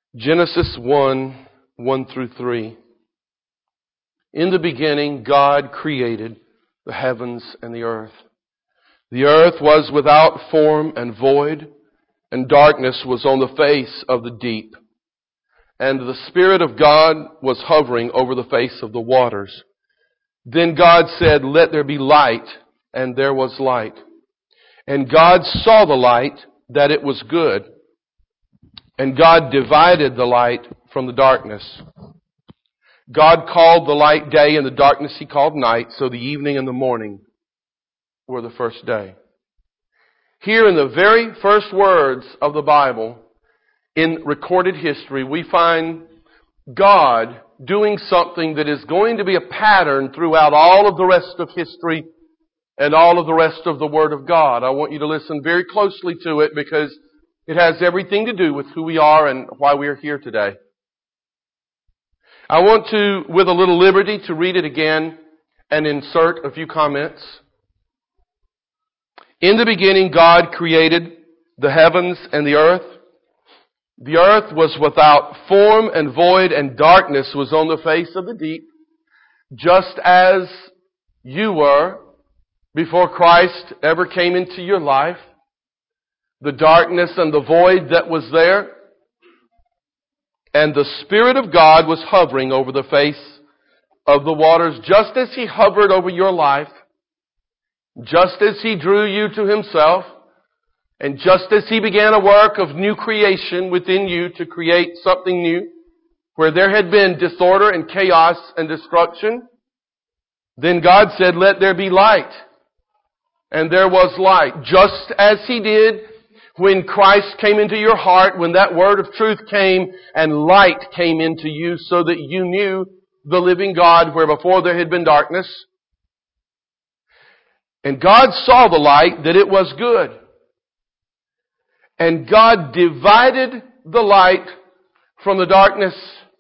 Genesis 1, 1 through 3. In the beginning, God created the heavens and the earth. The earth was without form and void, and darkness was on the face of the deep. And the Spirit of God was hovering over the face of the waters. Then God said, "Let there be light," and there was light. And God saw the light, that it was good. And God divided the light from the darkness. God called the light day, and the darkness He called night, so the evening and the morning were the first day. Here in the very first words of the Bible, in recorded history, we find God doing something that is going to be a pattern throughout all of the rest of history and all of the rest of the Word of God. I want you to listen very closely to it because it has everything to do with who we are and why we are here today. I want to, with a little liberty, to read it again and insert a few comments. In the beginning, God created the heavens and the earth. The earth was without form and void, and darkness was on the face of the deep, just as you were before Christ ever came into your life. The darkness and the void that was there. And the Spirit of God was hovering over the face of the waters, just as He hovered over your life, just as He drew you to Himself, and just as He began a work of new creation within you to create something new, where there had been disorder and chaos and destruction. Then God said, "Let there be light." And there was light, just as He did when Christ came into your heart, when that word of truth came and light came into you so that you knew the living God where before there had been darkness. And God saw the light, that it was good. And God divided the light from the darkness.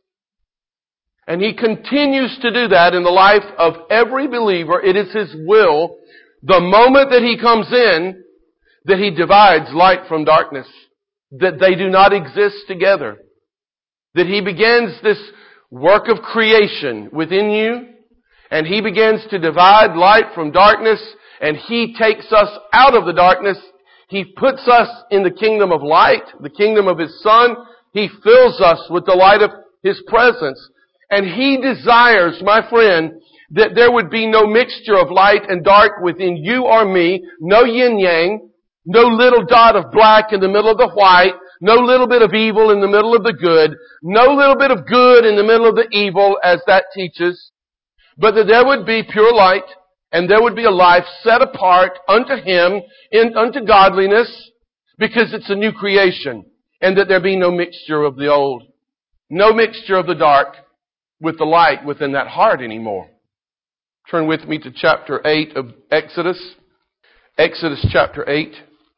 And He continues to do that in the life of every believer. It is His will, the moment that He comes in, that He divides light from darkness, that they do not exist together, that He begins this work of creation within you, and He begins to divide light from darkness, and He takes us out of the darkness. He puts us in the kingdom of light, the kingdom of His Son. He fills us with the light of His presence. And He desires, my friend, that there would be no mixture of light and dark within you or me, no yin-yang, no little dot of black in the middle of the white, no little bit of evil in the middle of the good, no little bit of good in the middle of the evil, as that teaches, but that there would be pure light, and there would be a life set apart unto Him, unto godliness, because it's a new creation, and that there be no mixture of the old, no mixture of the dark with the light within that heart anymore. Turn with me to chapter 8 of Exodus. Exodus chapter 8.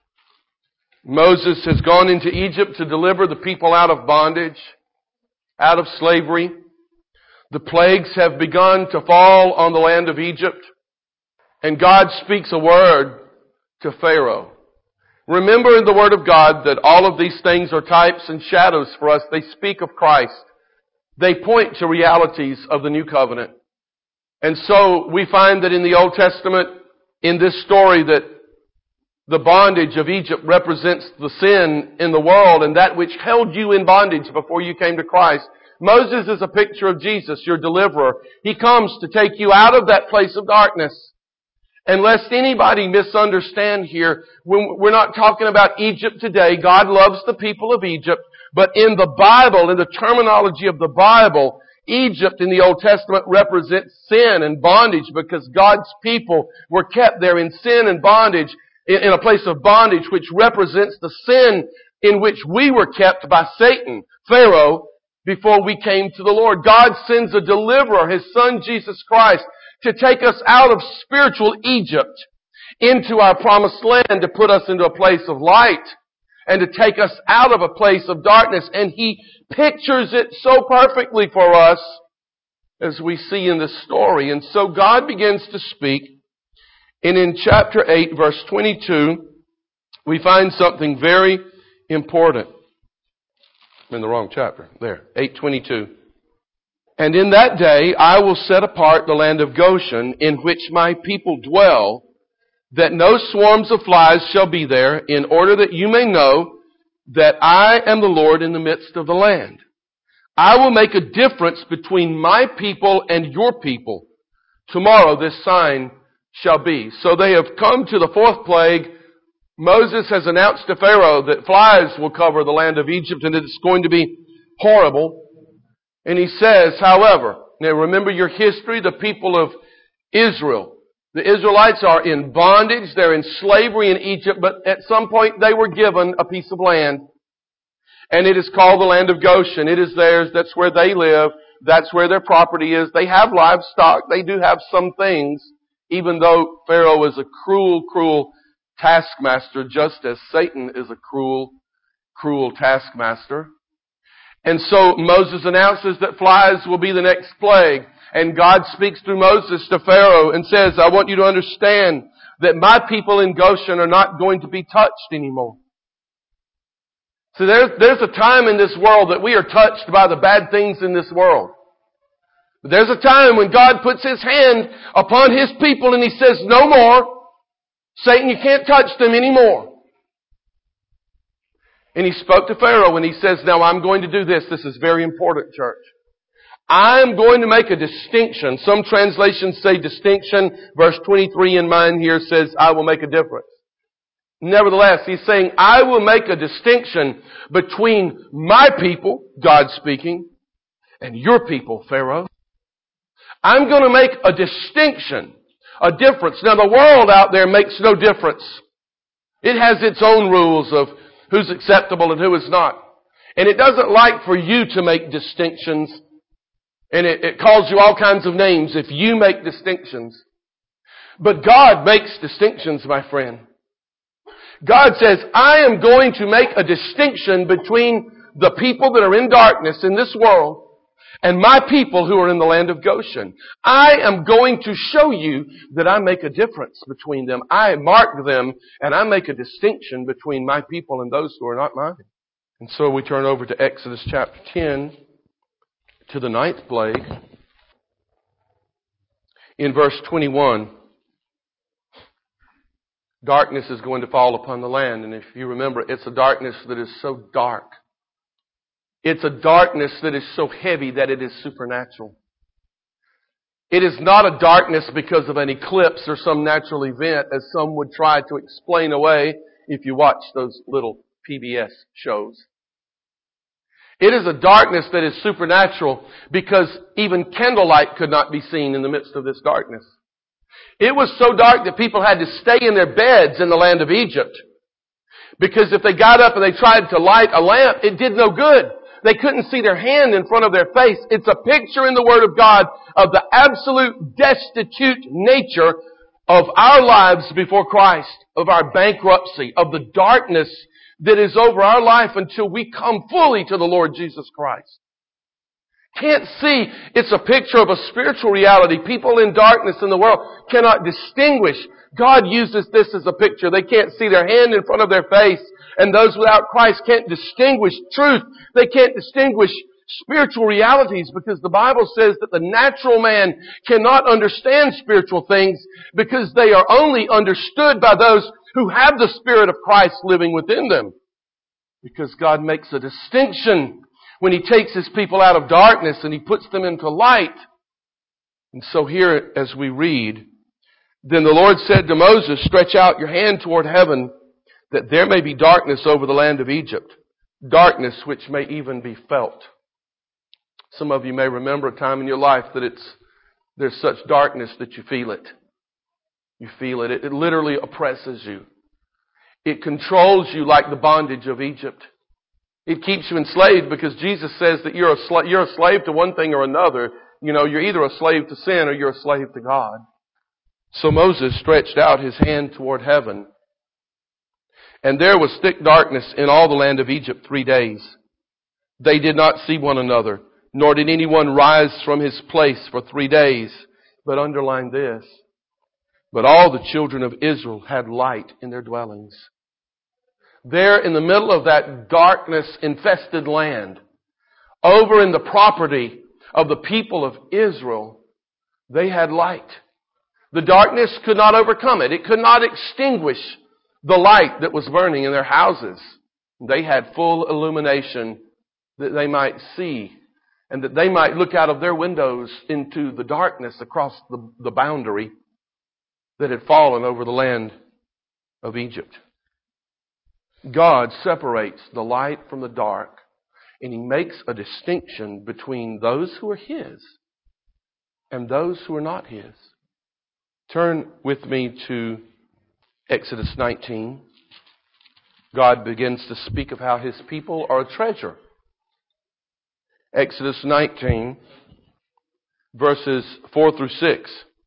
Moses has gone into Egypt to deliver the people out of bondage, out of slavery. The plagues have begun to fall on the land of Egypt. And God speaks a word to Pharaoh. Remember in the Word of God that all of these things are types and shadows for us. They speak of Christ. They point to realities of the new covenant. And so we find that in the Old Testament, in this story, that the bondage of Egypt represents the sin in the world and that which held you in bondage before you came to Christ. Moses is a picture of Jesus, your deliverer. He comes to take you out of that place of darkness. And lest anybody misunderstand here, we're not talking about Egypt today. God loves the people of Egypt. But in the Bible, in the terminology of the Bible, Egypt in the Old Testament represents sin and bondage because God's people were kept there in sin and bondage, in a place of bondage which represents the sin in which we were kept by Satan, Pharaoh, before we came to the Lord. God sends a deliverer, His Son Jesus Christ, to take us out of spiritual Egypt into our promised land, to put us into a place of light and to take us out of a place of darkness. And He pictures it so perfectly for us as we see in this story. And so God begins to speak. And in chapter 8, verse 22, we find something very important. I'm in the wrong chapter. There, 8:22. And in that day I will set apart the land of Goshen, in which my people dwell, that no swarms of flies shall be there, in order that you may know that I am the Lord in the midst of the land. I will make a difference between my people and your people. Tomorrow this sign shall be. So they have come to the fourth plague. Moses has announced to Pharaoh that flies will cover the land of Egypt and it's going to be horrible. And he says, however, now remember your history, the people of Israel. The Israelites are in bondage. They're in slavery in Egypt, but at some point they were given a piece of land. And it is called the land of Goshen. It is theirs. That's where they live. That's where their property is. They have livestock. They do have some things, even though Pharaoh is a cruel, cruel taskmaster, just as Satan is a cruel, cruel taskmaster. And so Moses announces that flies will be the next plague. And God speaks through Moses to Pharaoh and says, I want you to understand that my people in Goshen are not going to be touched anymore. So there's a time in this world that we are touched by the bad things in this world. But there's a time when God puts His hand upon His people and He says, no more. Satan, you can't touch them anymore. And He spoke to Pharaoh and He says, now I'm going to do this. This is very important, church. I'm going to make a distinction. Some translations say distinction. Verse 23 in mine here says, I will make a difference. Nevertheless, He's saying, I will make a distinction between my people, God speaking, and your people, Pharaoh. I'm going to make a distinction, a difference. Now, the world out there makes no difference. It has its own rules of who's acceptable and who is not. And it doesn't like for you to make distinctions. And it calls you all kinds of names if you make distinctions. But God makes distinctions, my friend. God says, I am going to make a distinction between the people that are in darkness in this world and my people who are in the land of Goshen. I am going to show you that I make a difference between them. I mark them and I make a distinction between my people and those who are not mine. And so we turn over to Exodus chapter 10 to the 9th plague. In verse 21, darkness is going to fall upon the land. And if you remember, it's a darkness that is so dark. It's a darkness that is so heavy that it is supernatural. It is not a darkness because of an eclipse or some natural event, as some would try to explain away if you watch those little PBS shows. It is a darkness that is supernatural because even candlelight could not be seen in the midst of this darkness. It was so dark that people had to stay in their beds in the land of Egypt. Because if they got up and they tried to light a lamp, it did no good. They couldn't see their hand in front of their face. It's a picture in the Word of God of the absolute destitute nature of our lives before Christ, of our bankruptcy, of the darkness that is over our life until we come fully to the Lord Jesus Christ. Can't see. It's a picture of a spiritual reality. People in darkness in the world cannot distinguish. God uses this as a picture. They can't see their hand in front of their face. And those without Christ can't distinguish truth. They can't distinguish spiritual realities because the Bible says that the natural man cannot understand spiritual things because they are only understood by those who have the Spirit of Christ living within them. Because God makes a distinction when He takes His people out of darkness and He puts them into light. And so here as we read, then the Lord said to Moses, stretch out your hand toward heaven that there may be darkness over the land of Egypt, darkness which may even be felt. Some of you may remember a time in your life that there's such darkness that you feel it. You feel it. It literally oppresses you. It controls you like the bondage of Egypt. It keeps you enslaved because Jesus says that you're a slave to one thing or another. You know, you're either a slave to sin or you're a slave to God. So Moses stretched out his hand toward heaven. And there was thick darkness in all the land of Egypt 3 days. They did not see one another, nor did anyone rise from his place for 3 days. But underline this. But all the children of Israel had light in their dwellings. there in the middle of that darkness-infested land, over in the property of the people of Israel, they had light. The darkness could not overcome it. It could not extinguish the light that was burning in their houses. They had full illumination that they might see and that they might look out of their windows into the darkness across the boundary that had fallen over the land of Egypt. God separates the light from the dark, and He makes a distinction between those who are His and those who are not His. Turn with me to Exodus 19. God begins to speak of how His people are a treasure. Exodus 19, verses 4 through 6.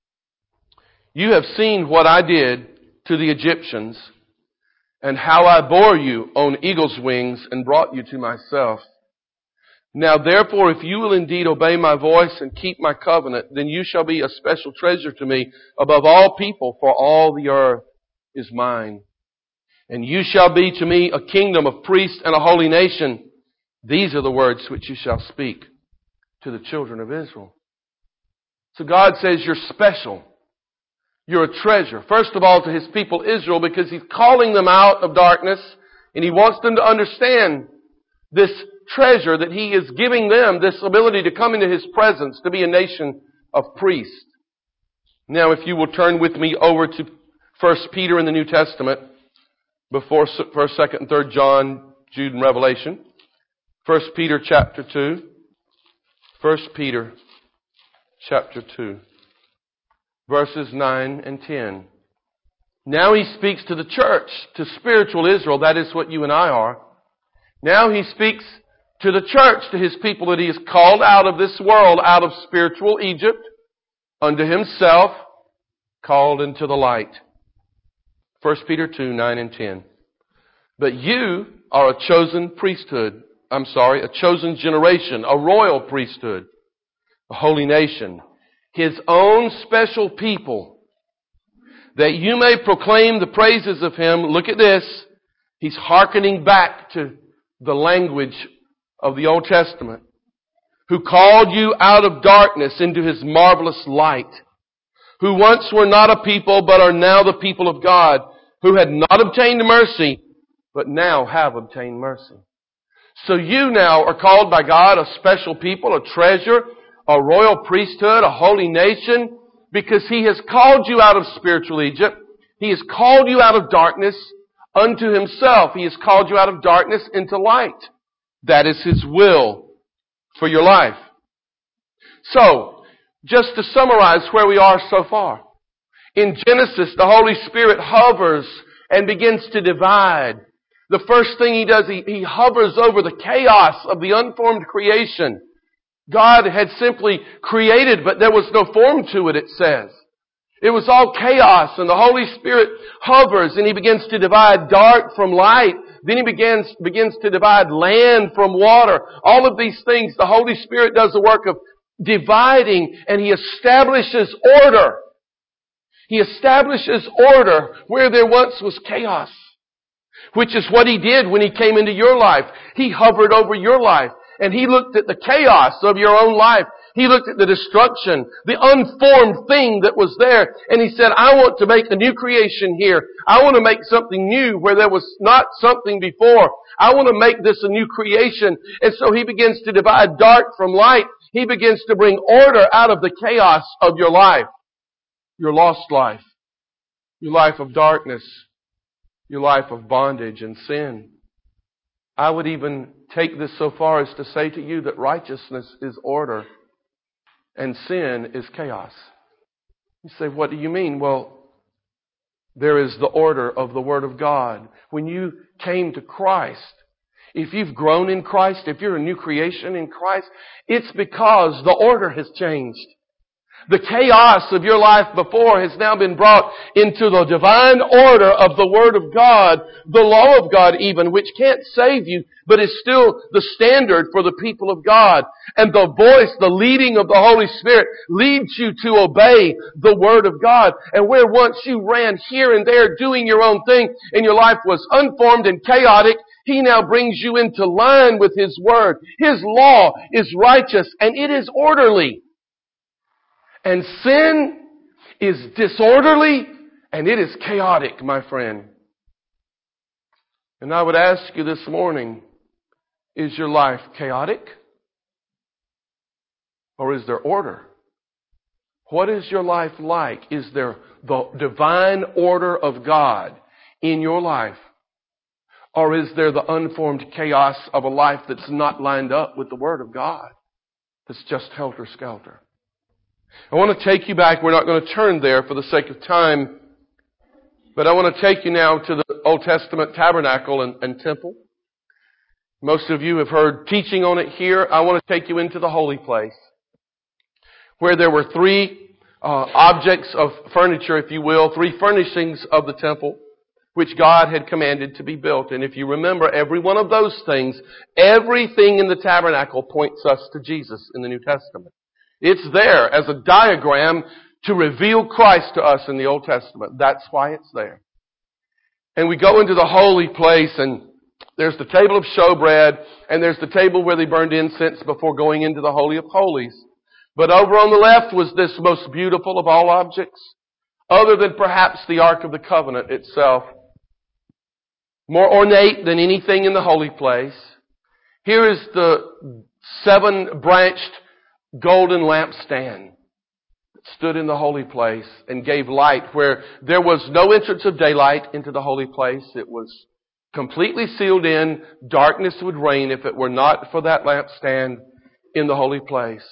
You have seen what I did to the Egyptians, and how I bore you on eagle's wings and brought you to myself. Now therefore, if you will indeed obey my voice and keep my covenant, then you shall be a special treasure to me above all people, for all the earth is mine. And you shall be to me a kingdom of priests and a holy nation. These are the words which you shall speak to the children of Israel. So God says you're special. You're a treasure. First of all to His people Israel, because He's calling them out of darkness and He wants them to understand this treasure that He is giving them, this ability to come into His presence, to be a nation of priests. Now if you will turn with me over to 1 Peter in the New Testament, before 1st, 2nd, and 3rd John, Jude, and Revelation. 1 Peter chapter 2. 1 Peter chapter 2. Verses 9 and 10. Now He speaks to the church, to spiritual Israel. That is what you and I are. Now He speaks to the church, to His people that He has called out of this world, out of spiritual Egypt, unto Himself, called into the light. 1 Peter 2, 9 and 10. But you are a chosen priesthood. A chosen generation, a royal priesthood, a holy nation, His own special people, that you may proclaim the praises of Him. Look at this. He's hearkening back to the language of the Old Testament. Who called you out of darkness into His marvelous light. Who once were not a people, but are now the people of God. Who had not obtained mercy, but now have obtained mercy. So you now are called by God a special people, a treasure, a royal priesthood, a holy nation, because He has called you out of spiritual Egypt. He has called you out of darkness unto Himself. He has called you out of darkness into light. That is His will for your life. So, just to summarize where we are so far. In Genesis, the Holy Spirit hovers and begins to divide. The first thing He does, He hovers over the chaos of the unformed creation. God had simply created, but there was no form to it, it says. It was all chaos, and the Holy Spirit hovers and He begins to divide dark from light. Then He begins to divide land from water. All of these things, the Holy Spirit does the work of dividing, and He establishes order. He establishes order where there once was chaos. Which is what He did when He came into your life. He hovered over your life. And He looked at the chaos of your own life. He looked at the destruction, the unformed thing that was there. And He said, I want to make a new creation here. I want to make something new where there was not something before. I want to make this a new creation. And so He begins to divide dark from light. He begins to bring order out of the chaos of your life. Your lost life. Your life of darkness. Your life of bondage and sin. I would even take this so far as to say to you that righteousness is order and sin is chaos. You say, what do you mean? Well, there is the order of the Word of God. When you came to Christ, if you've grown in Christ, if you're a new creation in Christ, it's because the order has changed. The chaos of your life before has now been brought into the divine order of the Word of God, the law of God even, which can't save you, but is still the standard for the people of God. And the voice, the leading of the Holy Spirit leads you to obey the Word of God. And where once you ran here and there doing your own thing and your life was unformed and chaotic, He now brings you into line with His Word. His law is righteous and it is orderly. And sin is disorderly and it is chaotic, my friend. And I would ask you this morning, is your life chaotic? Or is there order? What is your life like? Is there the divine order of God in your life? Or is there the unformed chaos of a life that's not lined up with the Word of God? That's just helter-skelter. I want to take you back. We're not going to turn there for the sake of time. But I want to take you now to the Old Testament tabernacle and temple. Most of you have heard teaching on it here. I want to take you into the holy place, where there were three objects of furniture, if you will, three furnishings of the temple, which God had commanded to be built. And if you remember, every one of those things, everything in the tabernacle points us to Jesus in the New Testament. It's there as a diagram to reveal Christ to us in the Old Testament. That's why it's there. And we go into the holy place, and there's the table of showbread, and there's the table where they burned incense before going into the Holy of Holies. But over on the left was this most beautiful of all objects, other than perhaps the Ark of the Covenant itself. More ornate than anything in the holy place. Here is the 7-branched golden lampstand that stood in the holy place and gave light where there was no entrance of daylight into the holy place. It was completely sealed in. Darkness would reign if it were not for that lampstand in the holy place.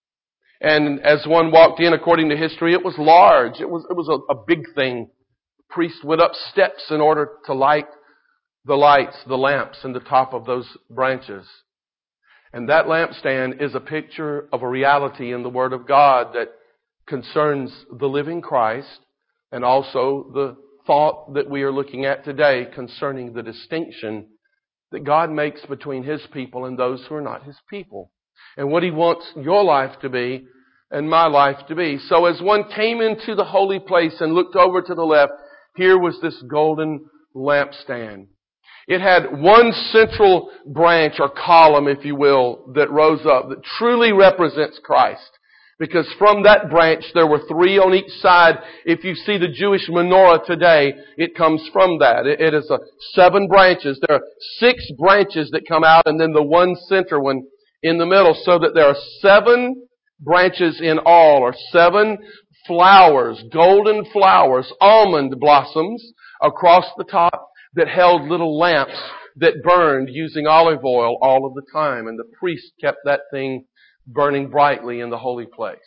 And as one walked in, according to history, it was large. It was a big thing. The priest went up steps in order to light the lights, the lamps in the top of those branches. And that lampstand is a picture of a reality in the Word of God that concerns the living Christ, and also the thought that we are looking at today concerning the distinction that God makes between His people and those who are not His people. And what He wants your life to be and my life to be. So as one came into the holy place and looked over to the left, here was this golden lampstand. It had one central branch or column, if you will, that rose up that truly represents Christ. Because from that branch there were 3 on each side. If you see the Jewish menorah today, it comes from that. It is 7 branches. There are 6 branches that come out and then the one center one in the middle, so that there are 7 branches in all, or 7 flowers, golden flowers, almond blossoms across the top, that held little lamps that burned using olive oil all of the time. And the priest kept that thing burning brightly in the holy place.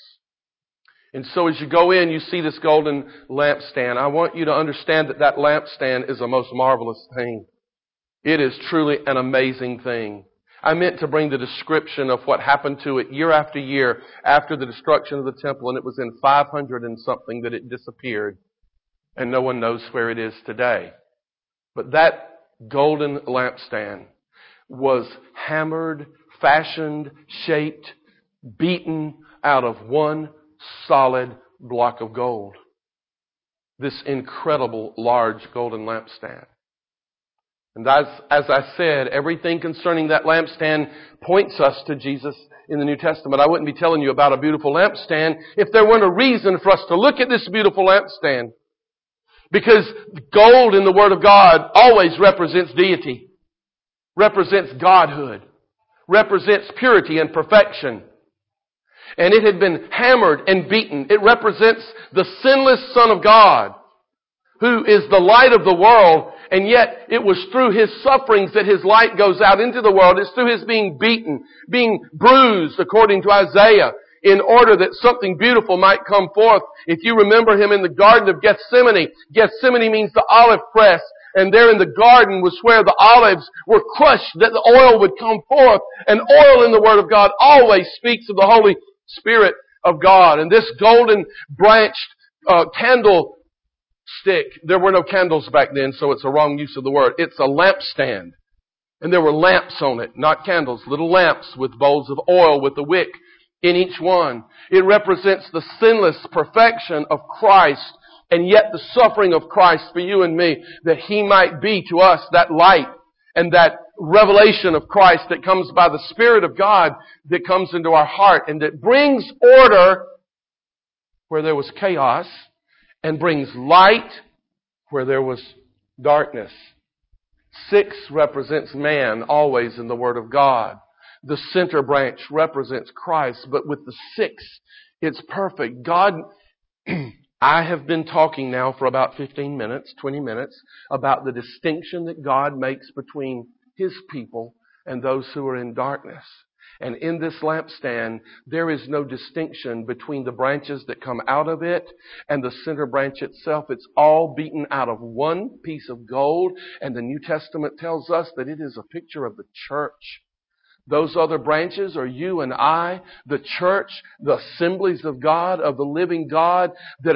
And so as you go in, you see this golden lampstand. I want you to understand that that lampstand is a most marvelous thing. It is truly an amazing thing. I meant to bring the description of what happened to it year after year after the destruction of the temple, and it was in 500 and something that it disappeared. And no one knows where it is today. But that golden lampstand was hammered, fashioned, shaped, beaten out of one solid block of gold. This incredible large golden lampstand. And as I said, everything concerning that lampstand points us to Jesus in the New Testament. I wouldn't be telling you about a beautiful lampstand if there weren't a reason for us to look at this beautiful lampstand. Because gold in the Word of God always represents deity, represents godhood, represents purity and perfection. And it had been hammered and beaten. It represents the sinless Son of God, who is the light of the world, and yet it was through His sufferings that His light goes out into the world. It's through His being beaten, being bruised, according to Isaiah, in order that something beautiful might come forth. If you remember Him in the Garden of Gethsemane, Gethsemane means the olive press, and there in the garden was where the olives were crushed that the oil would come forth. And oil in the Word of God always speaks of the Holy Spirit of God. And this golden branched candlestick, there were no candles back then, so it's a wrong use of the word. It's a lampstand. And there were lamps on it, not candles, little lamps with bowls of oil with a wick in each one. It represents the sinless perfection of Christ and yet the suffering of Christ for you and me, that He might be to us that light and that revelation of Christ that comes by the Spirit of God that comes into our heart and that brings order where there was chaos and brings light where there was darkness. 6 represents man always in the Word of God. The center branch represents Christ, but with the 6, it's perfect. God, I have been talking now for about 15 minutes, 20 minutes, about the distinction that God makes between His people and those who are in darkness. And in this lampstand, there is no distinction between the branches that come out of it and the center branch itself. It's all beaten out of one piece of gold. And the New Testament tells us that it is a picture of the church. Those other branches are you and I, the church, the assemblies of God, of the living God,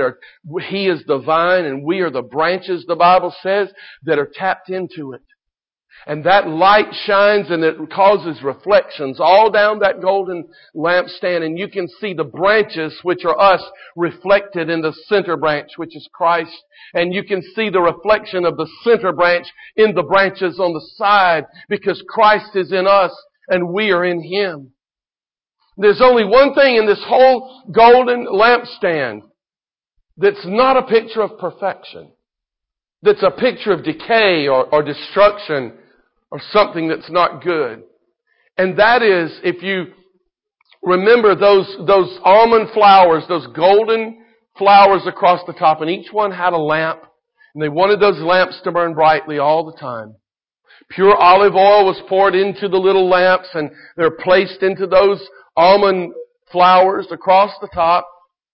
He is the vine and we are the branches, the Bible says, that are tapped into it. And that light shines and it causes reflections all down that golden lampstand. And you can see the branches, which are us, reflected in the center branch, which is Christ. And you can see the reflection of the center branch in the branches on the side, because Christ is in us and we are in Him. There's only one thing in this whole golden lampstand that's not a picture of perfection. That's a picture of decay or destruction, or something that's not good. And that is, if you remember those almond flowers, those golden flowers across the top, and each one had a lamp, and they wanted those lamps to burn brightly all the time. Pure olive oil was poured into the little lamps, and they're placed into those almond flowers across the top.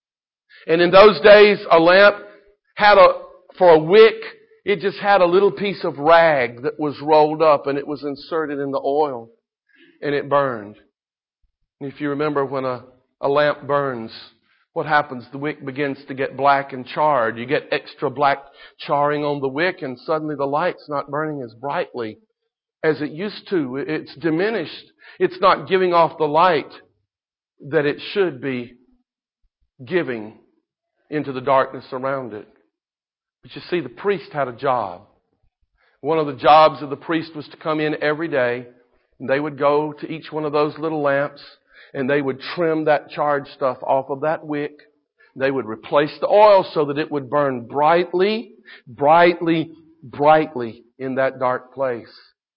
And in those days, a lamp had for a wick, it just had a little piece of rag that was rolled up and it was inserted in the oil and it burned. And if you remember, when a lamp burns, what happens? The wick begins to get black and charred. You get extra black charring on the wick and suddenly the light's not burning as brightly as it used to. It's diminished. It's not giving off the light that it should be giving into the darkness around it. But you see, the priest had a job. One of the jobs of the priest was to come in every day, and they would go to each one of those little lamps, and they would trim that charred stuff off of that wick. They would replace the oil so that it would burn brightly, brightly, brightly in that dark place.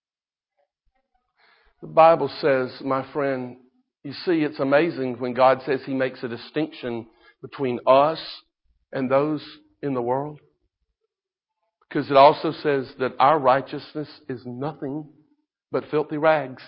The Bible says, my friend, you see, it's amazing when God says He makes a distinction between us and those in the world. Because it also says that our righteousness is nothing but filthy rags.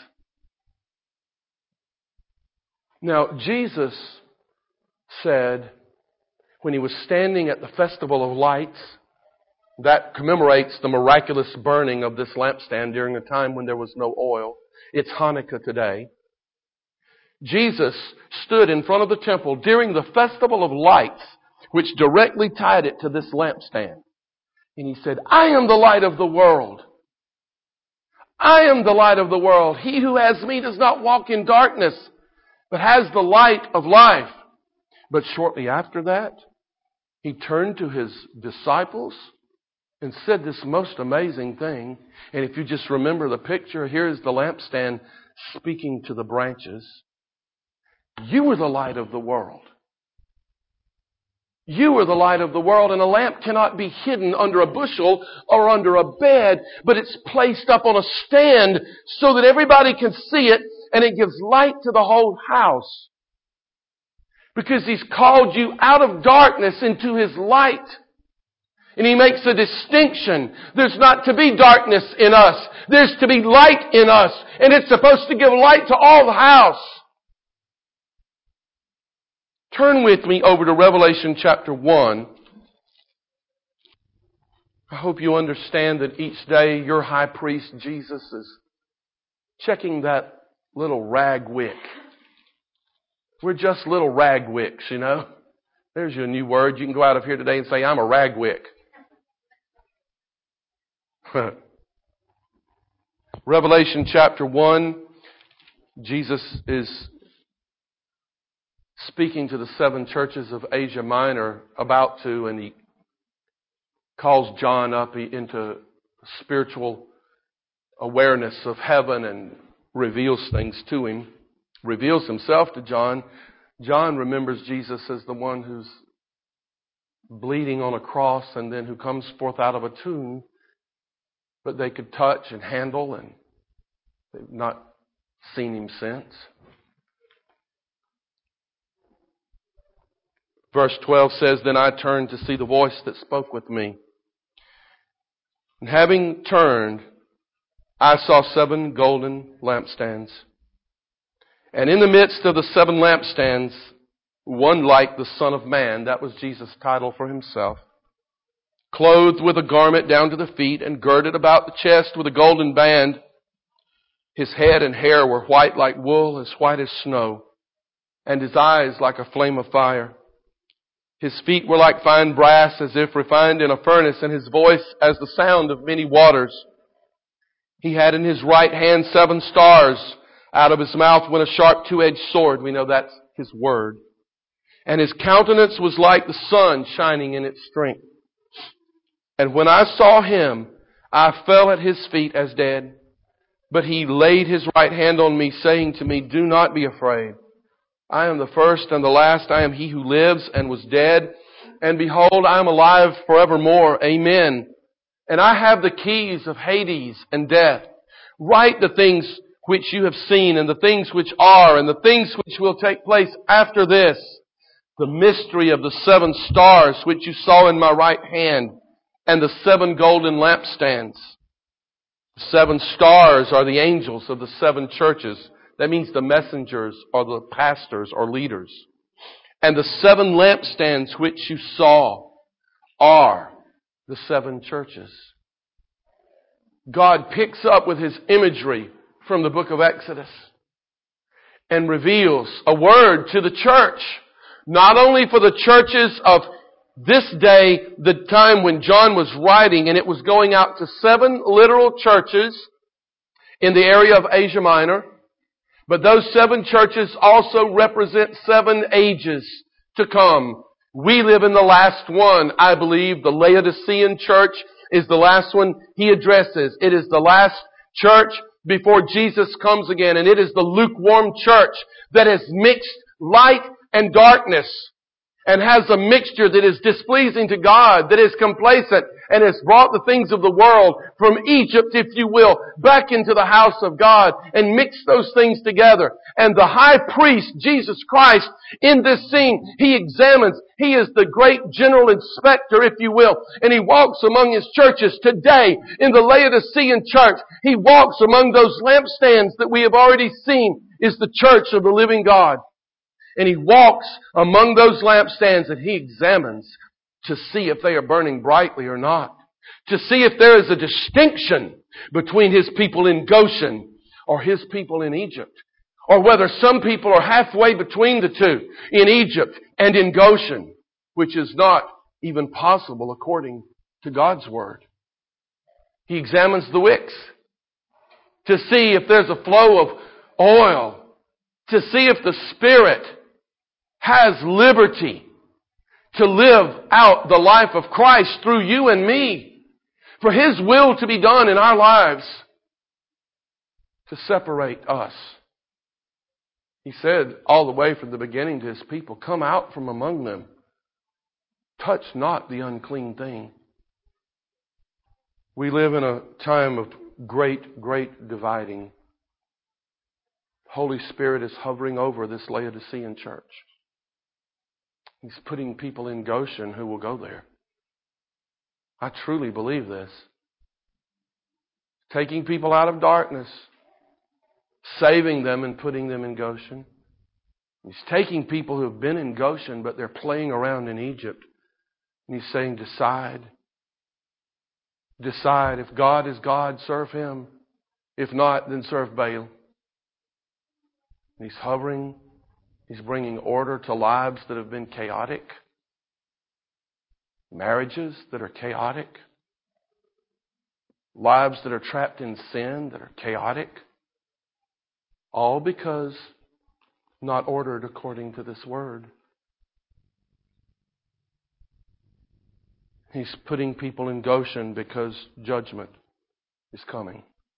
Now, Jesus said, when He was standing at the Festival of Lights, that commemorates the miraculous burning of this lampstand during a time when there was no oil. It's Hanukkah today. Jesus stood in front of the temple during the Festival of Lights, which directly tied it to this lampstand. And He said, I am the light of the world. I am the light of the world. He who has me does not walk in darkness, but has the light of life. But shortly after that, He turned to His disciples and said this most amazing thing. And if you just remember the picture, here's the lampstand speaking to the branches. You are the light of the world. You are the light of the world, and a lamp cannot be hidden under a bushel or under a bed, but it's placed up on a stand so that everybody can see it, and it gives light to the whole house. Because He's called you out of darkness into His light. And He makes a distinction. There's not to be darkness in us. There's to be light in us, and it's supposed to give light to all the house. Turn with me over to Revelation chapter 1. I hope you understand that each day your high priest, Jesus, is checking that little rag wick We're just little ragwicks, you know. There's your new word. You can go out of here today and say, I'm a ragwick. Revelation chapter 1, Jesus is speaking to the 7 churches of Asia Minor, and he calls John up into spiritual awareness of heaven and reveals things to him, reveals himself to John. John remembers Jesus as the one who's bleeding on a cross and then who comes forth out of a tomb, but they could touch and handle, and they've not seen him since. Verse 12 says, Then I turned to see the voice that spoke with me. And having turned, I saw 7 golden lampstands. And in the midst of the 7 lampstands, one like the Son of Man, that was Jesus' title for himself, clothed with a garment down to the feet and girded about the chest with a golden band. His head and hair were white like wool, as white as snow, and his eyes like a flame of fire. His feet were like fine brass, as if refined in a furnace, and his voice as the sound of many waters. He had in his right hand 7 stars. Out of his mouth went a sharp 2-edged sword. We know that's his word. And his countenance was like the sun shining in its strength. And when I saw him, I fell at his feet as dead. But he laid his right hand on me, saying to me, Do not be afraid. I am the first and the last. I am he who lives and was dead. And behold, I am alive forevermore. Amen. And I have the keys of Hades and death. Write the things which you have seen, and the things which are, and the things which will take place after this. The mystery of the 7 stars which you saw in my right hand, and the 7 golden lampstands. The 7 stars are the angels of the 7 churches. That means the messengers or the pastors or leaders. And the 7 lampstands which you saw are the 7 churches. God picks up with His imagery from the book of Exodus and reveals a word to the church, not only for the churches of this day, the time when John was writing, and it was going out to 7 literal churches in the area of Asia Minor, but those 7 churches also represent 7 ages to come. We live in the last one, I believe. The Laodicean church is the last one he addresses. It is the last church before Jesus comes again, and it is the lukewarm church that has mixed light and darkness, and has a mixture that is displeasing to God, that is complacent, and has brought the things of the world from Egypt, if you will, back into the house of God, and mixed those things together. And the high priest, Jesus Christ, in this scene, He examines. He is the great general inspector, if you will, and He walks among His churches today in the Laodicean church. He walks among those lampstands that we have already seen is the church of the living God. And He walks among those lampstands and He examines to see if they are burning brightly or not. To see if there is a distinction between His people in Goshen or His people in Egypt. Or whether some people are halfway between the two, in Egypt and in Goshen, which is not even possible according to God's Word. He examines the wicks to see if there's a flow of oil, to see if the Spirit has liberty to live out the life of Christ through you and me, for His will to be done in our lives, to separate us. He said all the way from the beginning to His people, come out from among them. Touch not the unclean thing. We live in a time of great, great dividing. Holy Spirit is hovering over this Laodicean church. He's putting people in Goshen who will go there. I truly believe this. Taking people out of darkness, saving them and putting them in Goshen. He's taking people who have been in Goshen, but they're playing around in Egypt. And He's saying, decide. Decide. If God is God, serve Him. If not, then serve Baal. And He's hovering He's bringing order to lives that have been chaotic, marriages that are chaotic, lives that are trapped in sin that are chaotic, all because not ordered according to this Word. He's putting people in Goshen because judgment is coming.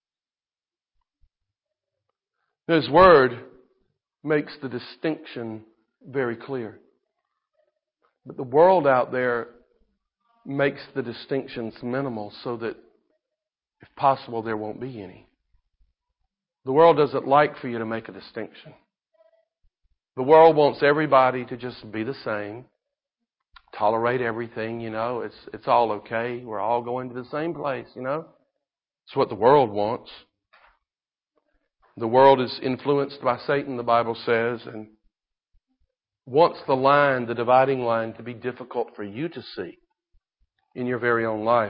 His Word makes the distinction very clear. But the world out there makes the distinctions minimal so that, if possible, there won't be any. The world doesn't like for you to make a distinction. The world wants everybody to just be the same. Tolerate everything, it's all okay. We're all going to the same place, It's what the world wants. The world is influenced by Satan, the Bible says, and wants the dividing line, to be difficult for you to see in your very own life.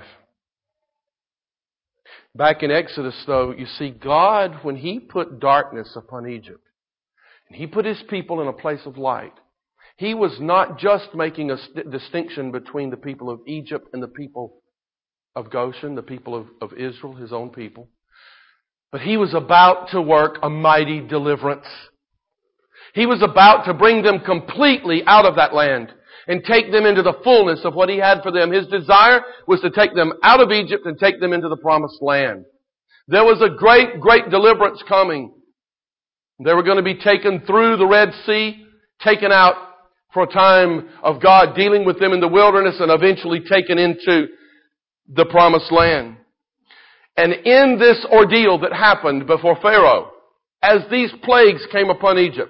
Back in Exodus, though, you see God, when He put darkness upon Egypt, and He put His people in a place of light, He was not just making a distinction between the people of Egypt and the people of Goshen, the people of Israel, His own people. But He was about to work a mighty deliverance. He was about to bring them completely out of that land and take them into the fullness of what He had for them. His desire was to take them out of Egypt and take them into the promised land. There was a great, great deliverance coming. They were going to be taken through the Red Sea, taken out for a time of God dealing with them in the wilderness, and eventually taken into the promised land. And in this ordeal that happened before Pharaoh, as these plagues came upon Egypt,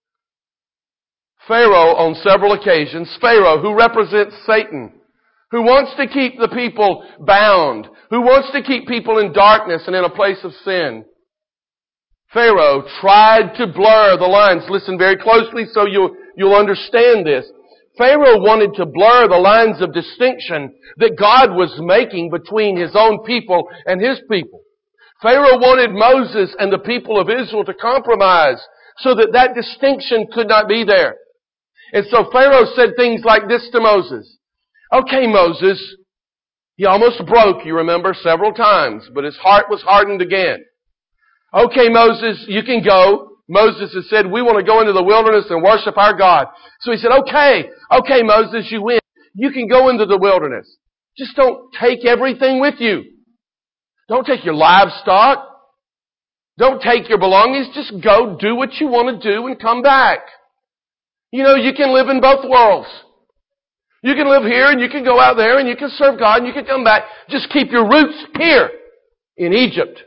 Pharaoh, on several occasions, Pharaoh, who represents Satan, who wants to keep the people bound, who wants to keep people in darkness and in a place of sin, Pharaoh tried to blur the lines. Listen very closely so you'll understand this. Pharaoh wanted to blur the lines of distinction that God was making between His own people and His people. Pharaoh wanted Moses and the people of Israel to compromise so that distinction could not be there. And so Pharaoh said things like this to Moses. Okay, Moses. He almost broke, you remember, several times, but his heart was hardened again. Okay, Moses, you can go. Moses has said, we want to go into the wilderness and worship our God. So he said, okay, Moses, you win. You can go into the wilderness. Just don't take everything with you. Don't take your livestock. Don't take your belongings. Just go do what you want to do and come back. You can live in both worlds. You can live here and you can go out there and you can serve God and you can come back. Just keep your roots here in Egypt.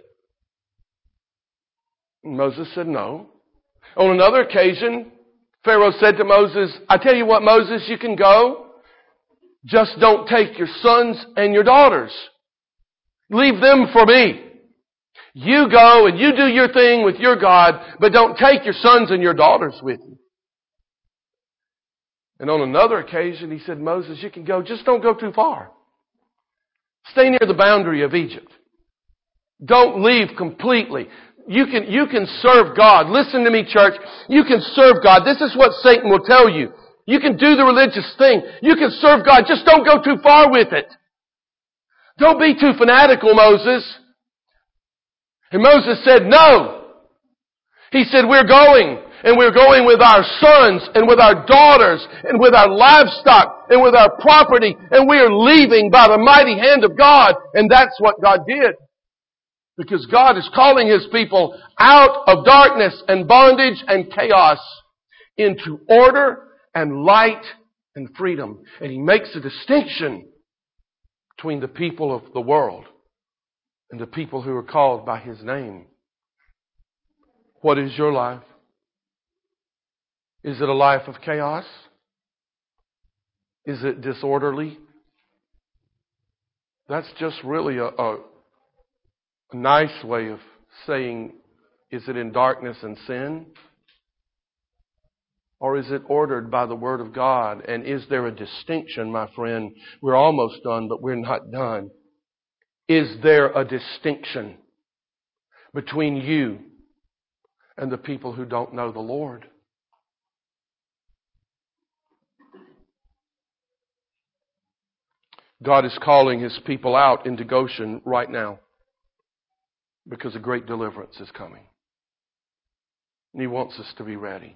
Moses said no. On another occasion, Pharaoh said to Moses, I tell you what, Moses, you can go. Just don't take your sons and your daughters. Leave them for me. You go and you do your thing with your God, but don't take your sons and your daughters with you. And on another occasion, he said, Moses, you can go, just don't go too far. Stay near the boundary of Egypt. Don't leave completely. You can serve God. Listen to me, church. You can serve God. This is what Satan will tell you. You can do the religious thing. You can serve God. Just don't go too far with it. Don't be too fanatical, Moses. And Moses said, no. He said, we're going. And we're going with our sons and with our daughters and with our livestock and with our property. And we are leaving by the mighty hand of God. And that's what God did. Because God is calling His people out of darkness and bondage and chaos into order and light and freedom. And He makes a distinction between the people of the world and the people who are called by His name. What is your life? Is it a life of chaos? Is it disorderly? That's just really a nice way of saying, is it in darkness and sin? Or is it ordered by the Word of God? And is there a distinction, my friend? We're almost done, but we're not done. Is there a distinction between you and the people who don't know the Lord? God is calling His people out into Goshen right now because a great deliverance is coming. And He wants us to be ready.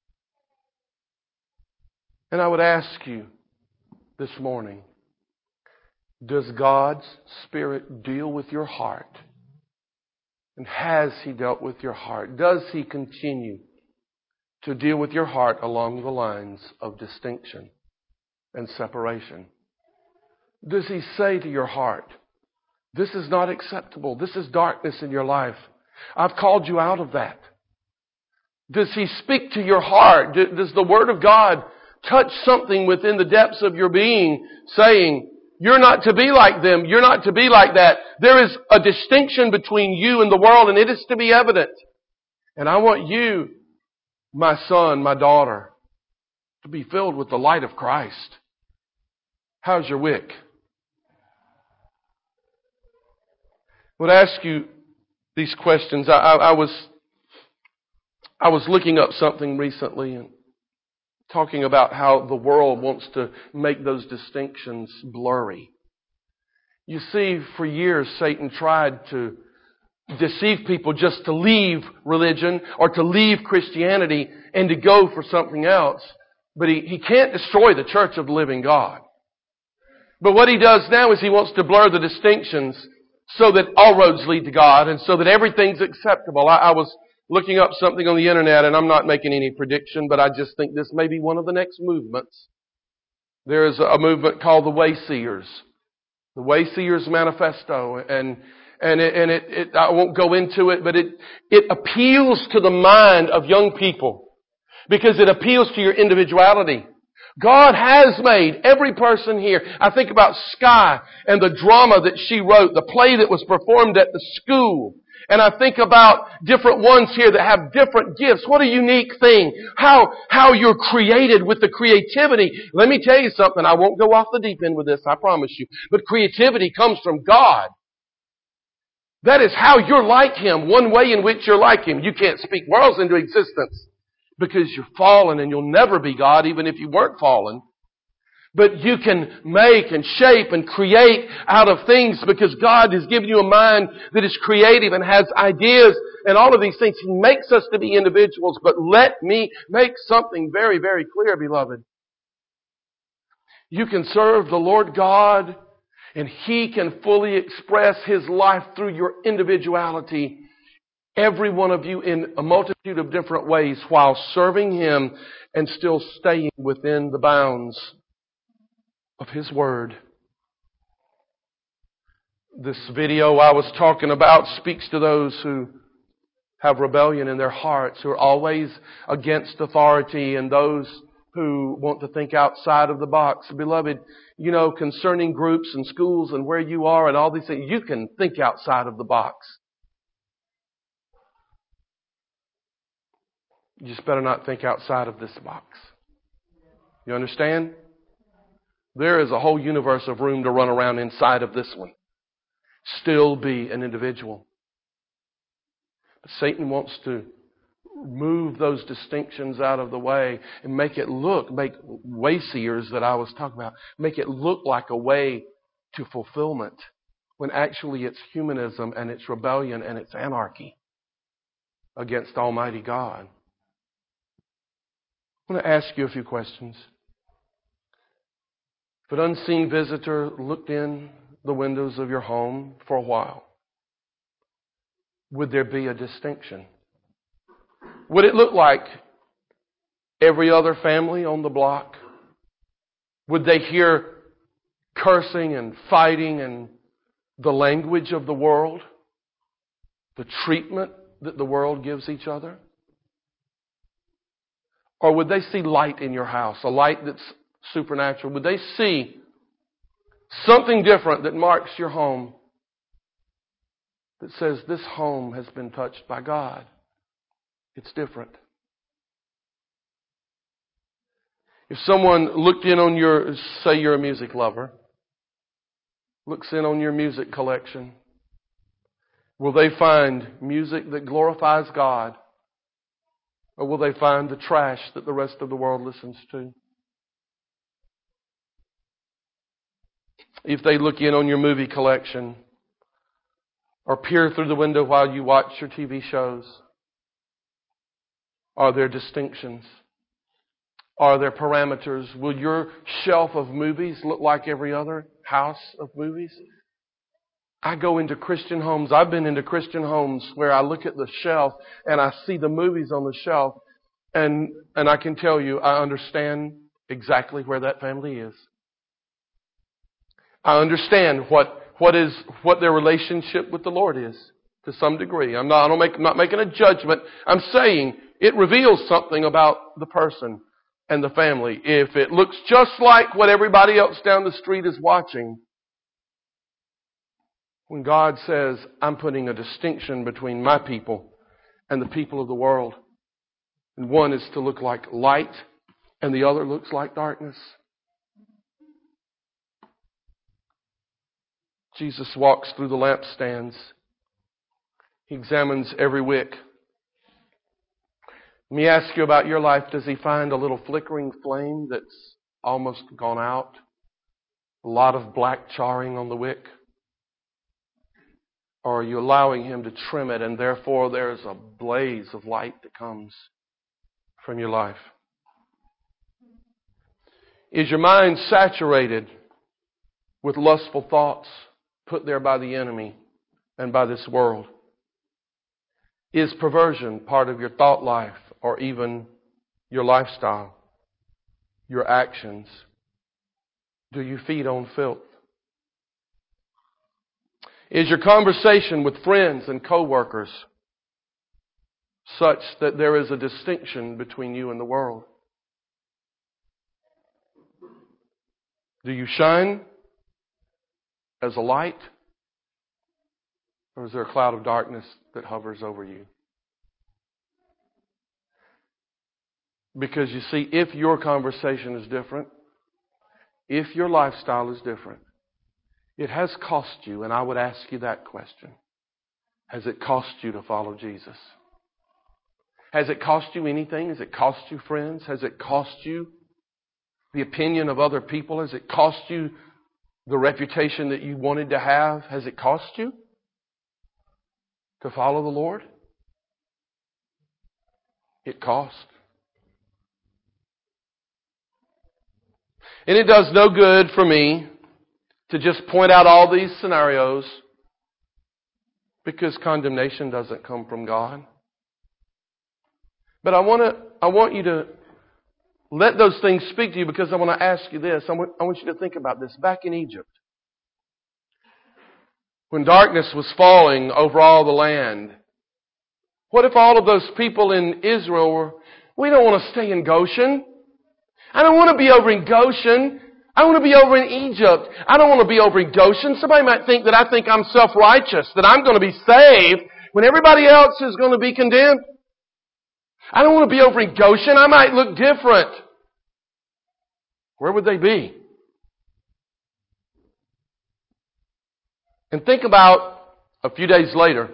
And I would ask you this morning, does God's Spirit deal with your heart? And has He dealt with your heart? Does He continue to deal with your heart along the lines of distinction and separation? Does He say to your heart, this is not acceptable. This is darkness in your life. I've called you out of that. Does He speak to your heart? Does the Word of God touch something within the depths of your being saying, you're not to be like them. You're not to be like that. There is a distinction between you and the world, and it is to be evident. And I want you, my son, my daughter, to be filled with the light of Christ. How's your wick? I would ask you these questions. I was looking up something recently and talking about how the world wants to make those distinctions blurry. You see, for years Satan tried to deceive people just to leave religion or to leave Christianity and to go for something else. But he can't destroy the church of the living God. But what he does now is he wants to blur the distinctions so that all roads lead to God and so that everything's acceptable. I was looking up something on the internet, and I'm not making any prediction, but I just think this may be one of the next movements. There is a movement called the Wayseers. The Wayseers Manifesto, and I won't go into it, but it appeals to the mind of young people because it appeals to your individuality. God has made every person here. I think about Sky and the drama that she wrote, the play that was performed at the school. And I think about different ones here that have different gifts. What a unique thing. How you're created with the creativity. Let me tell you something. I won't go off the deep end with this, I promise you. But creativity comes from God. That is how you're like Him. One way in which you're like Him. You can't speak worlds into existence because you're fallen and you'll never be God even if you weren't fallen. But you can make and shape and create out of things because God has given you a mind that is creative and has ideas and all of these things. He makes us to be individuals. But let me make something very, very clear, beloved. You can serve the Lord God and He can fully express His life through your individuality. Every one of you in a multitude of different ways while serving Him and still staying within the bounds of His Word. This video I was talking about speaks to those who have rebellion in their hearts, who are always against authority, and those who want to think outside of the box. Beloved, you know, concerning groups and schools and where you are and all these things, you can think outside of the box. You just better not think outside of this box. You understand? There is a whole universe of room to run around inside of this one. Still be an individual. But Satan wants to move those distinctions out of the way and make Wayseers that I was talking about, make it look like a way to fulfillment when actually it's humanism and it's rebellion and it's anarchy against Almighty God. I want to ask you a few questions. If an unseen visitor looked in the windows of your home for a while, would there be a distinction? Would it look like every other family on the block? Would they hear cursing and fighting and the language of the world? The treatment that the world gives each other? Or would they see light in your house, a light that's supernatural? Would they see something different that marks your home that says this home has been touched by God? It's different. If someone looked in on say you're a music lover, looks in on your music collection, will they find music that glorifies God? Or will they find the trash that the rest of the world listens to? if they look in on your movie collection or peer through the window while you watch your TV shows? Are there distinctions? Are there parameters? Will your shelf of movies look like every other house of movies? I go into Christian homes. I've been into Christian homes where I look at the shelf and I see the movies on the shelf, and I can tell you, I understand exactly where that family is. I understand what their relationship with the Lord is to some degree. I'm not making a judgment. I'm saying it reveals something about the person and the family. If it looks just like what everybody else down the street is watching, when God says, I'm putting a distinction between my people and the people of the world, and one is to look like light and the other looks like darkness. Jesus walks through the lampstands. He examines every wick. Let me ask you about your life. Does He find a little flickering flame that's almost gone out? A lot of black charring on the wick? Or are you allowing Him to trim it, and therefore there's a blaze of light that comes from your life? Is your mind saturated with lustful thoughts put there by the enemy and by this world? Is perversion part of your thought life or even your lifestyle, your actions? Do you feed on filth? Is your conversation with friends and co-workers such that there is a distinction between you and the world? Do you shine as a light? Or is there a cloud of darkness that hovers over you? Because you see, if your conversation is different, if your lifestyle is different, it has cost you, and I would ask you that question. Has it cost you to follow Jesus? Has it cost you anything? Has it cost you friends? Has it cost you the opinion of other people? Has it cost you the reputation that you wanted to have? Has it cost you to follow the Lord? It cost. And it does no good for me to just point out all these scenarios, because condemnation doesn't come from God. But I want you to let those things speak to you, because I want to ask you this. I want you to think about this. Back in Egypt, when darkness was falling over all the land, what if all of those people in Israel were, we don't want to stay in Goshen. I don't want to be over in Goshen. I want to be over in Egypt. I don't want to be over in Goshen. Somebody might think that I think I'm self-righteous, that I'm going to be saved when everybody else is going to be condemned. I don't want to be over in Goshen. I might look different. Where would they be? And think about a few days later,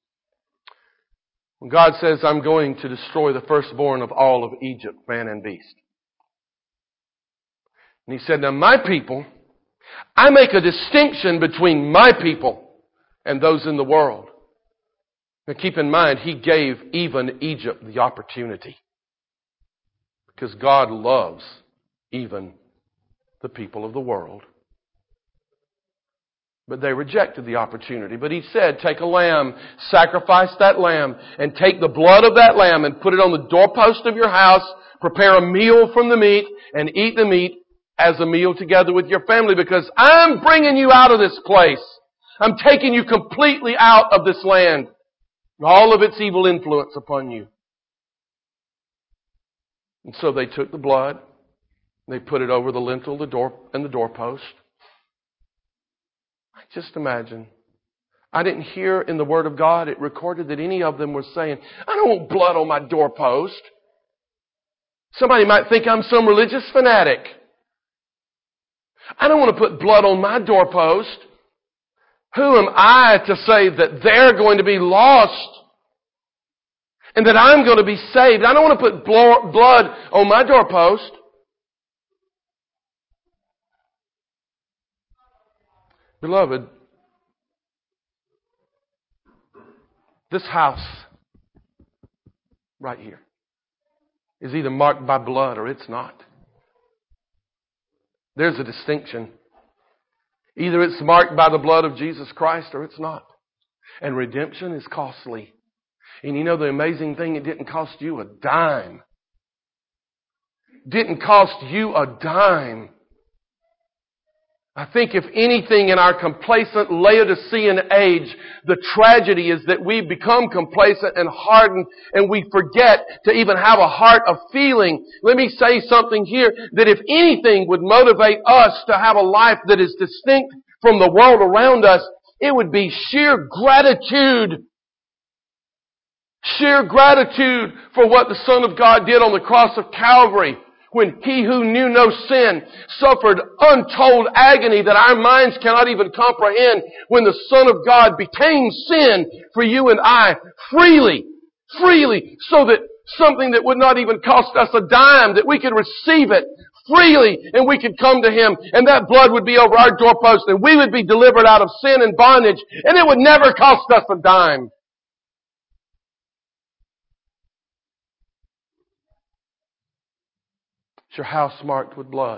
when God says, I'm going to destroy the firstborn of all of Egypt, man and beast. And He said, now my people, I make a distinction between my people and those in the world. Now keep in mind, He gave even Egypt the opportunity. Because God loves even the people of the world. But they rejected the opportunity. But He said, take a lamb, sacrifice that lamb, and take the blood of that lamb and put it on the doorpost of your house, prepare a meal from the meat, and eat the meat as a meal together with your family, because I'm bringing you out of this place. I'm taking you completely out of this land. All of its evil influence upon you. And so they took the blood, they put it over the lintel, the door, and the doorpost. Just imagine. I didn't hear in the Word of God, it recorded that any of them were saying, I don't want blood on my doorpost. Somebody might think I'm some religious fanatic. I don't want to put blood on my doorpost. Who am I to say that they're going to be lost and that I'm going to be saved? I don't want to put blood on my doorpost. Beloved, this house right here is either marked by blood or it's not. There's a distinction. Either it's marked by the blood of Jesus Christ or it's not. And redemption is costly. And you know the amazing thing, it didn't cost you a dime. Didn't cost you a dime. I think if anything in our complacent Laodicean age, the tragedy is that we become complacent and hardened and we forget to even have a heart of feeling. Let me say something here, that if anything would motivate us to have a life that is distinct from the world around us, it would be sheer gratitude. Sheer gratitude for what the Son of God did on the cross of Calvary, when He who knew no sin suffered untold agony that our minds cannot even comprehend, when the Son of God became sin for you and I freely, so that something that would not even cost us a dime, that we could receive it freely and we could come to Him, and that blood would be over our doorpost and we would be delivered out of sin and bondage, and it would never cost us a dime. It's your house marked with blood.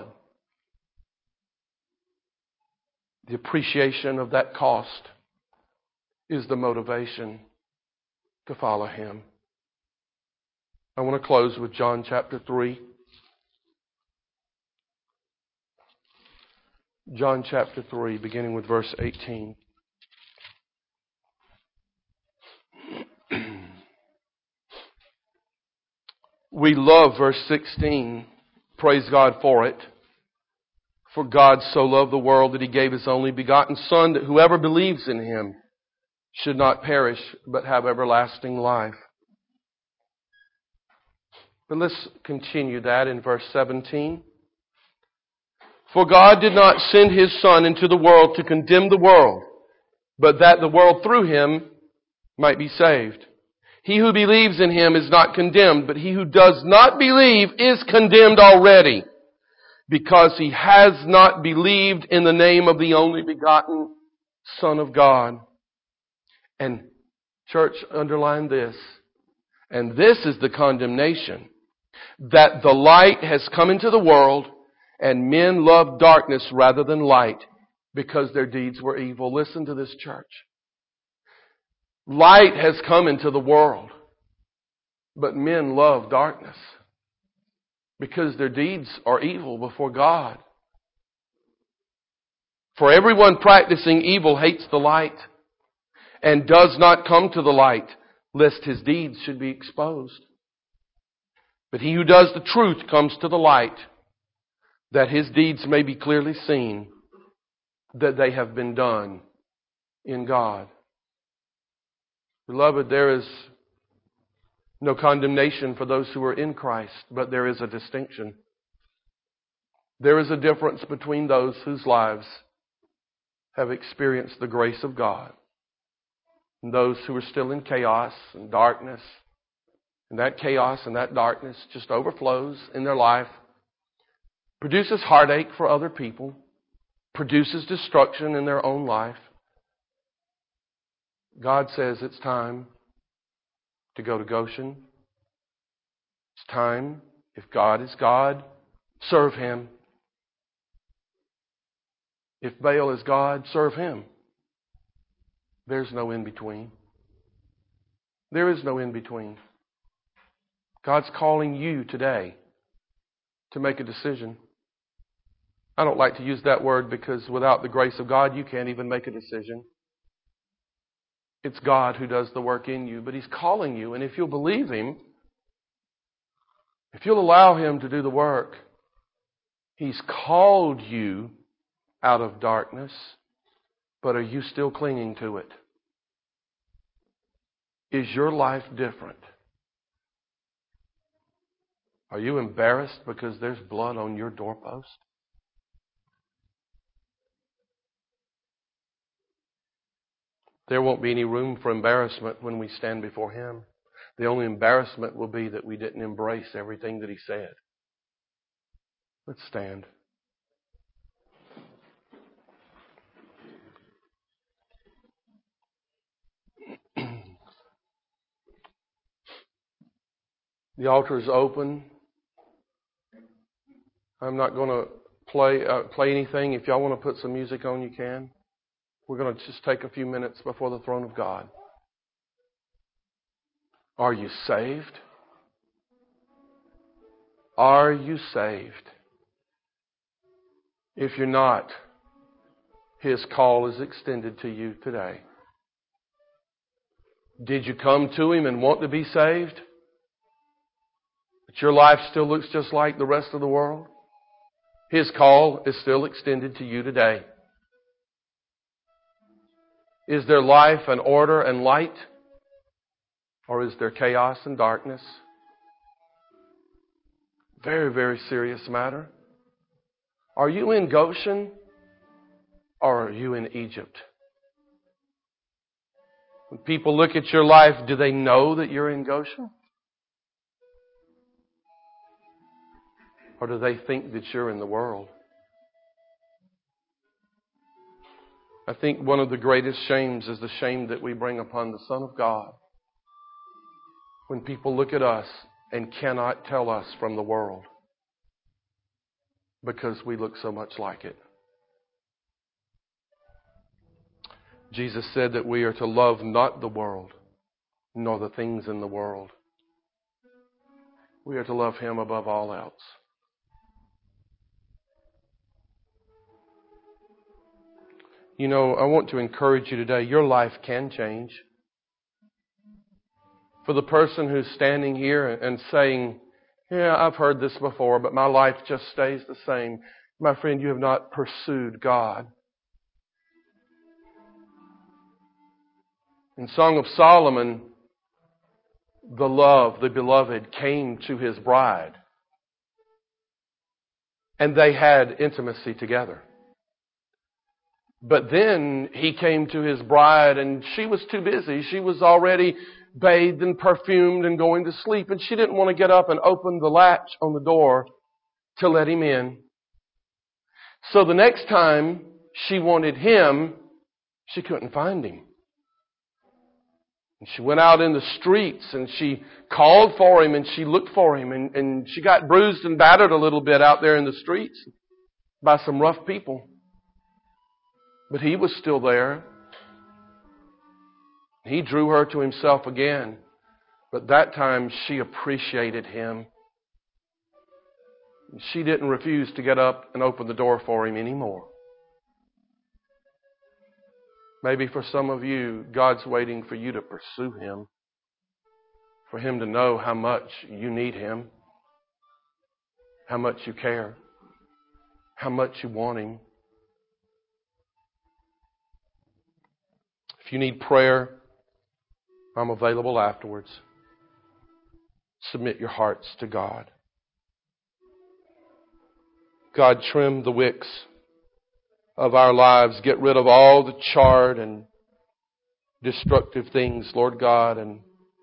The appreciation of that cost is the motivation to follow Him. I want to close with John chapter 3. John chapter 3, beginning with verse 18. We love verse 16. Praise God for it. For God so loved the world that He gave His only begotten Son, that whoever believes in Him should not perish, but have everlasting life. But let's continue that in verse 17. For God did not send His Son into the world to condemn the world, but that the world through Him might be saved. He who believes in Him is not condemned, but he who does not believe is condemned already, because he has not believed in the name of the only begotten Son of God. And church, underline this. And this is the condemnation, that the light has come into the world, and men love darkness rather than light, because their deeds were evil. Listen to this, church. Light has come into the world, but men love darkness because their deeds are evil before God. For everyone practicing evil hates the light and does not come to the light, lest his deeds should be exposed. But he who does the truth comes to the light, that his deeds may be clearly seen, that they have been done in God. Beloved, there is no condemnation for those who are in Christ, but there is a distinction. There is a difference between those whose lives have experienced the grace of God and those who are still in chaos and darkness. And that chaos and that darkness just overflows in their life, produces heartache for other people, produces destruction in their own life. God says it's time to go to Goshen. It's time, if God is God, serve Him. If Baal is God, serve him. There's no in-between. There is no in-between. God's calling you today to make a decision. I don't like to use that word because without the grace of God, you can't even make a decision. It's God who does the work in you, but He's calling you. And if you'll believe Him, if you'll allow Him to do the work, He's called you out of darkness, but are you still clinging to it? Is your life different? Are you embarrassed because there's blood on your doorpost? There won't be any room for embarrassment when we stand before Him. The only embarrassment will be that we didn't embrace everything that He said. Let's stand. The altar is open. I'm not going to play anything. If y'all want to put some music on, you can. We're going to just take a few minutes before the throne of God. Are you saved? Are you saved? If you're not, His call is extended to you today. Did you come to Him and want to be saved? But your life still looks just like the rest of the world? His call is still extended to you today. Is there life and order and light? Or is there chaos and darkness? Very, very serious matter. Are you in Goshen or are you in Egypt? When people look at your life, do they know that you're in Goshen? Or do they think that you're in the world? I think one of the greatest shames is the shame that we bring upon the Son of God. When people look at us and cannot tell us from the world because we look so much like it. Jesus said that we are to love not the world, nor the things in the world. We are to love Him above all else. You know, I want to encourage you today, your life can change. For the person who's standing here and saying, yeah, I've heard this before, but my life just stays the same. My friend, you have not pursued God. In Song of Solomon, the beloved, came to his bride. And they had intimacy together. But then he came to his bride and she was too busy. She was already bathed and perfumed and going to sleep. And she didn't want to get up and open the latch on the door to let him in. So the next time she wanted him, she couldn't find him. And she went out in the streets and she called for him and she looked for him. And she got bruised and battered a little bit out there in the streets by some rough people. But he was still there. He drew her to himself again. But that time she appreciated him. She didn't refuse to get up and open the door for him anymore. Maybe for some of you, God's waiting for you to pursue Him. For Him to know how much you need Him. How much you care. How much you want Him. If you need prayer, I'm available afterwards. Submit your hearts to God. God, trim the wicks of our lives. Get rid of all the charred and destructive things, Lord God, and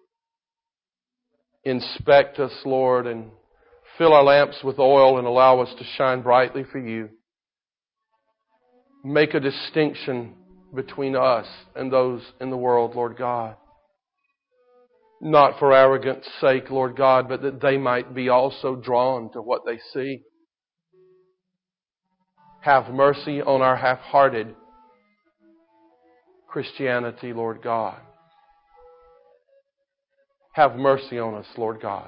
inspect us, Lord, and fill our lamps with oil and allow us to shine brightly for You. Make a distinction between us and those in the world, Lord God. Not for arrogance sake, Lord God, but that they might be also drawn to what they see. Have mercy on our half-hearted Christianity, Lord God. Have mercy on us, Lord God.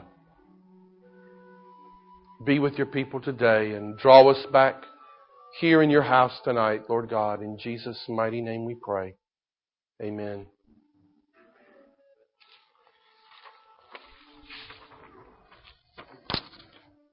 Be with Your people today and draw us back here in Your house tonight, Lord God. In Jesus' mighty name we pray. Amen.